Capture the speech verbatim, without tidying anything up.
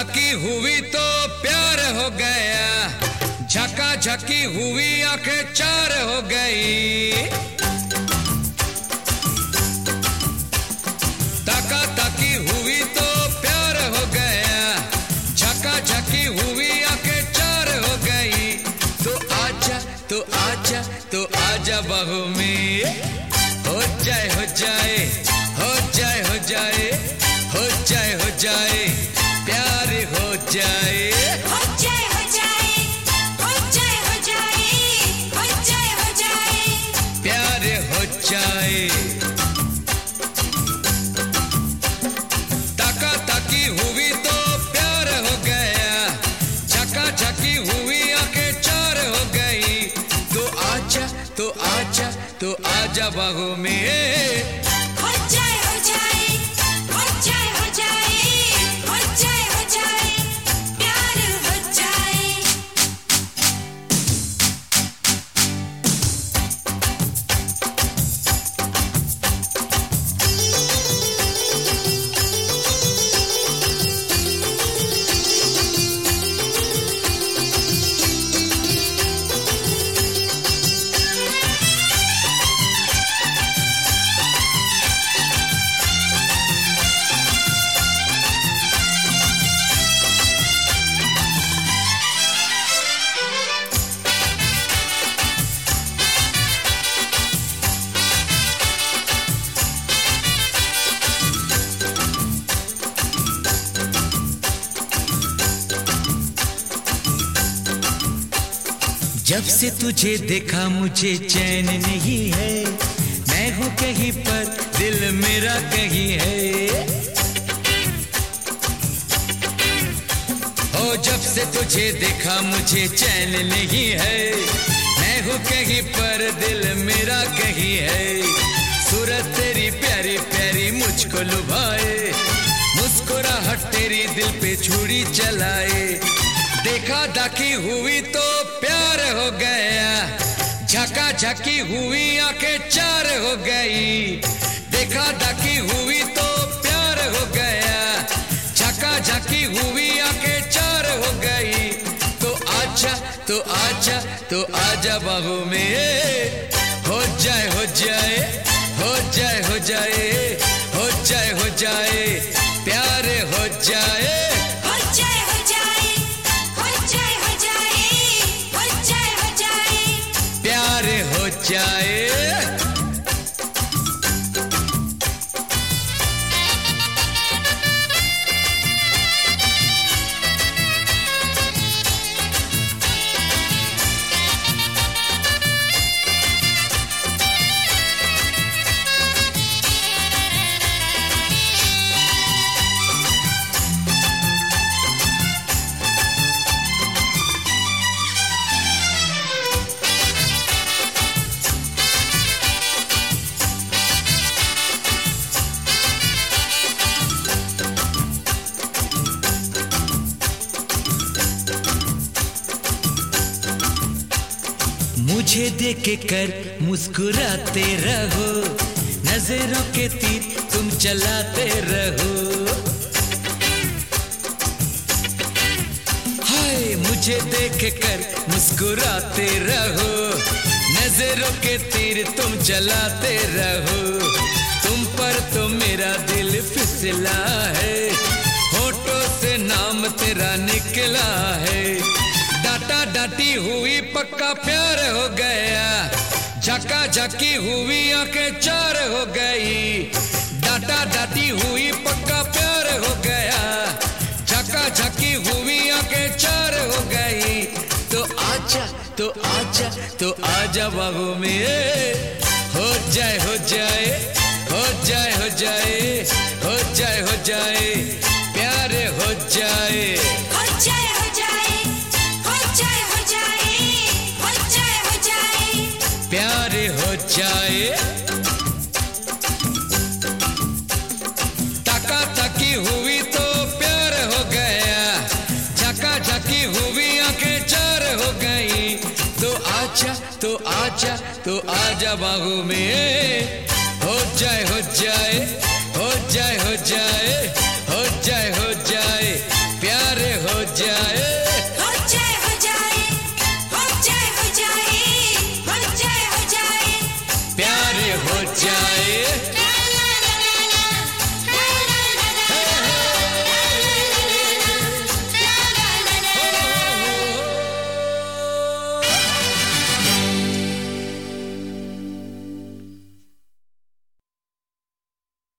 ताकी हुई तो प्यार हो गया, झका झकी हुई आंखें चार हो गई। ताका ताकी हुई तो प्यार हो गया, झका झकी हुई आंखें चार हो गई। तो आजा तो आजा तो आजा बाहों में, हो जाए हो जाए हो जाए हो जाए हो जाए हो जाए प्यार हो जाए, हो जाए हो जाए हो जाए हो जाए हो जाए हो जाए प्यार हो जाए। ताका ताकी हुई तो प्यार हो गया, झका झकी हुई आंखें चार हो गई। तो आजा तो आजा तो आजा बाहों में, हो जाए हो जाए हो जाए हो जाए हो जाए हो जाए प्यार हो जाए। जब से तुझे देखा मुझे चैन नहीं है, मैं हूँ कहीं पर दिल मेरा कहीं है। ओ जब से तुझे देखा मुझे चैन नहीं है, मैं हूँ कहीं पर दिल मेरा कहीं है। सूरत तेरी प्यारी प्यारी मुझको लुभाए, मुस्कुराहट तेरी दिल पे छुरी चलाए। देखा दाखी हुई तो प्यार हो गया, झका झकी हुई आंखें चार हो गई। देखा दाखी हुई तो प्यार हो गया, झका झकी हुई आंखें चार हो गई। तो आजा तो आजा तो आजा बाहों में, हो जाए हो जाए हो जाए हो जाए हो जाए हो जाए प्यार हो जाए, हो जाए हो जाए हो जाए हो जाए हो जाए हो जाए प्यार हो जाए। मुझे देख कर मुस्कुराते रहो, नजरों के तीर तुम चलाते रहो। हाय मुझे देख कर मुस्कुराते रहो, नजरों के तीर तुम चलाते रहो। तुम पर तो मेरा दिल फिसला है, होठों से नाम तेरा निकला है। डाटा डाटी हुई पक्का प्यार हो गया, झका झकी हुई आंखें चार हो गई। डाटा डाटी हुई पक्का प्यार हो गया, झका झकी हुई आंखें चार हो गई। तो आजा तो आजा तो आजा बाहों में, हो जाए हो जाए हो जाए हो जाए हो जाए हो जाए प्यार हो जाए, हो जाए हो जाए हो जाए हो जाए हो जाए हो जाए प्यार हो जाए। ताका ताकी हुई तो प्यार हो गया, झका झकी हुई आंखें चार हो गई। तो आजा तो आजा तो आजा बाहों में, हो जाए हो जाए